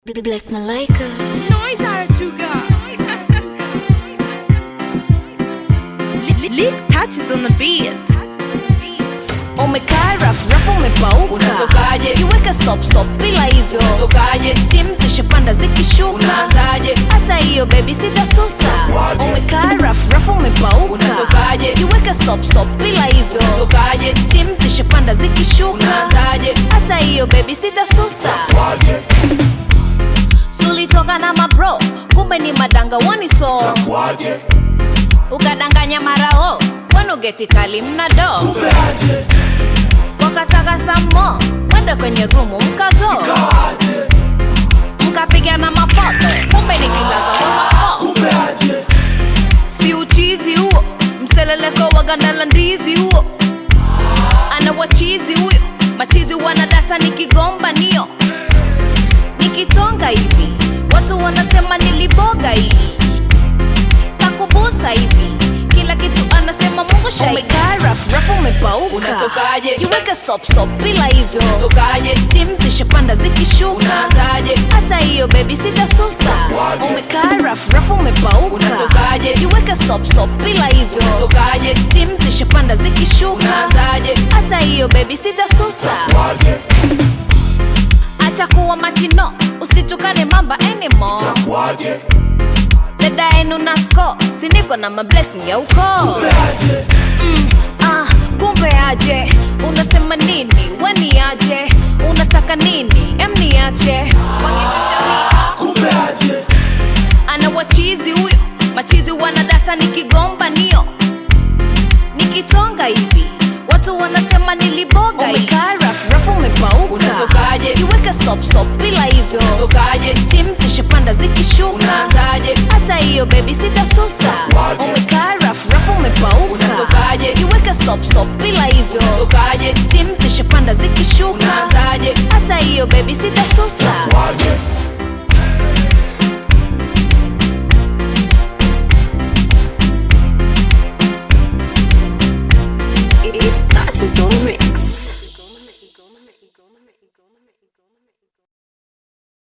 Black Malaika. Noise Arachuga. Lick touches on the beat. Umekaa rafu umepauka, unatokaje? Iweke sop bila hivyo, unatokaje? Steam zishapanda zikishuka, unaanzaje? Hata hiyo baby sitasusa. Umekaa rafu umepauka, unatokaje? Iweke sop bila hivyo, unatokaje? Steam zishapanda zikishuka, unaanzaje? Hata hiyo baby sitasusa. Sulitoka na mabro, kumbe ni madanga waniso. Ukadanganya marao, wanu geti kali mnado. Wakataka samo, wende kwenye rumu mkago. Mkapiga na mafoto, kumbe ni kilaza wa mafo. Si uchizi huo, mseleleko wa gandala ndizi huo. Ana wachizi huyo, machizi wanadata nikigomba niyo. Nikitonga hivi, watu wanasema niliboga hivi. Takubusa hivi, kila kitu anasema Mungu shahidi. Umekaa rafu umepauka, unatokaje? Iweke sop bila hivyo, unatokaje? Steam zishapanda zikishuka, unaanzaje? Hata hiyo baby sitasusa. Umekaa rafu umepauka, unatokaje? Iweke sop bila hivyo, unatokaje? Steam zishapanda zikishuka, unaanzaje? Hata hiyo baby sitasusa. Acha kuwa machino, usitukane mamba anymore. Dada enu na score, siniko na mablessing ya uko. Kumbe aje, unasema nini, wani aje. Unataka nini, emni aje. Kumbe aje. Ana wachizi huyo, machizi wanadata nikigomba niyo. Nikitonga hivi, watu wanasema niliboga hivi. Umekaa rafu umepauka, unatokaje? Iweke sop bila hivyo, unatokaje? Steam zishapanda zikishuka, unaanzaje? Hata hiyo baby sitasusa. Umekaa rafu umepauka, unatokaje? Iweke sop bila hivyo, unatokaje? Steam zishapanda zikishuka, unaanzaje? Hata hiyo baby sitasusa.